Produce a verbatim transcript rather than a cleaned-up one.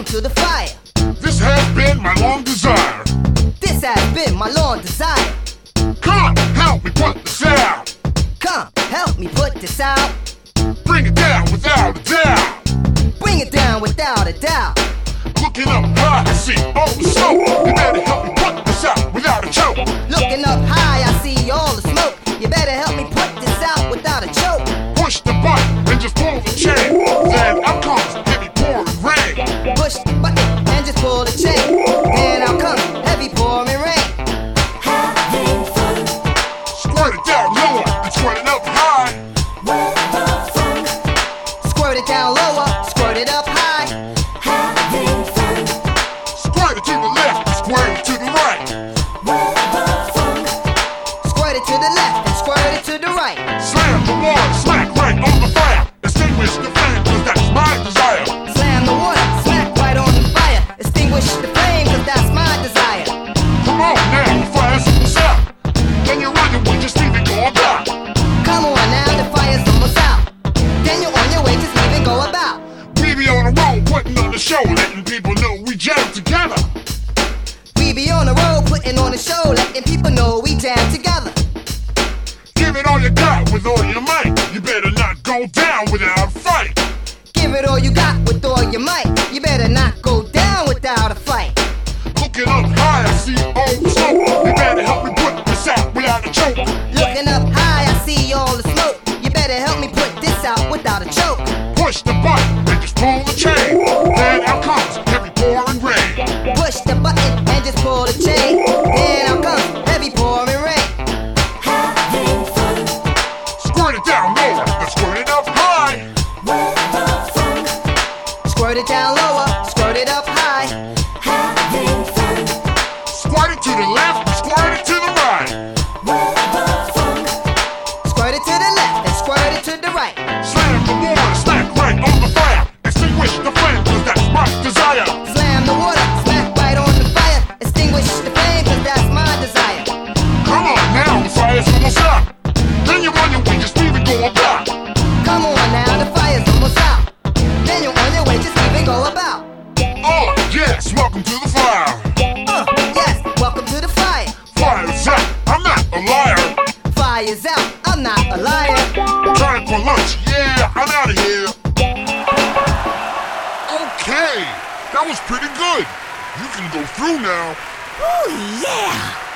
to the fire. This has been my long desire. This has been my long desire. Come, help me put this out. Come, help me put this out. Bring it down without a doubt. Bring it down without a doubt. Looking up high, I see all the smoke. You better help me put this out without a choke. Looking up high, I see all the smoke. You better help me put this out without a choke. Push the button and just pull the chain. Then out comes heavy pouring rain. Push the button and just pull the chain. Then out comes heavy pouring rain. Having fun. Squirt it down lower and squirt it up high. With the fun. Squirt it down lower, squirt it up high. Having fun. Squirt it to the left and squirt it to the right. With the fun. Squirt it to the left and squirt it to the right. Slam the water, smack right on the fire. Extinguish the flame, cause that's my desire. Slam the water, smack right on the fire. Extinguish the flame, cause that's my desire. Come on now, the fire's almost out. Then you're on your way, just leave it go about. Come on now, the fire's almost out. Then you're on your way, just leave it go about. We be on the road, putting on the show, letting people know we jam together. We be on the road, putting on a show, letting people know we jam together. Give it all you got with all your might. You better not go down without a fight. Give it all you got with all your might. You better not go down without a fight. Looking up high, I see all the smoke. You better help me put this out without a choke. Looking up high, I see all the smoke. You better help me put this out without a choke. Push the button and just pull the chain. Then out comes heavy pouring rain. Push the button and just pull the chain. Then out comes heavy pouring rain. Having fun. Squirt it down lower and squirt it up high. With the fun. Squirt it down lower, squirt it up high. Having fun. Squirt it to the left and squirt it to the right. With the fun. Squirt it to the left and squirt it to the right. Slam the water, smack right on the fire. Extinguish the flame, cause that's my desire. Slam the water, smack right on the fire. Extinguish the flame, cause that's my desire. Come on now, the fire's almost out. Then you're on your way, just leave it go about. Come on now, the fire's almost out. Then you're on your way, just leave it go about. Oh, yes, welcome to the fire. Uh, yes, welcome to the fire. Fire's out, I'm not a liar. Fire's out, I'm not a liar. Time for lunch, yeah, I'm out of here. Okay, that was pretty good. You can go through now. Ooh, yeah.